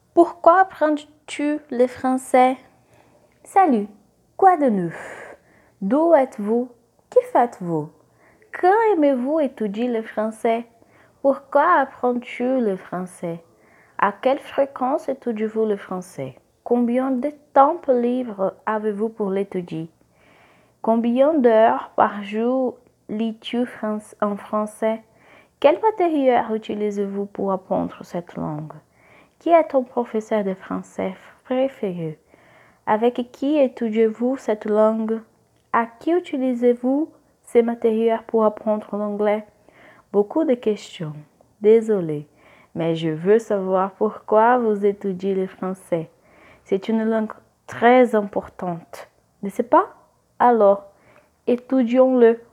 Pourquoi apprends-tu le français? Salut, quoi de neuf? D'où êtes-vous? Que faites-vous? Quand aimez-vous étudier le français? Pourquoi apprends-tu le français? À quelle fréquence étudiez-vous le français? Combien de temps libre avez-vous pour l'étudier? Combien d'heures par jour lis-tu en français? Quel matériel utilisez-vous pour apprendre cette langue? Qui est ton professeur de français préféré? Avec qui étudiez-vous cette langue? À qui utilisez-vous ces matériels pour apprendre l'anglais? Beaucoup de questions. Désolé, mais je veux savoir pourquoi vous étudiez le français. C'est une langue très importante, n'est-ce pas? Alors, étudions-le.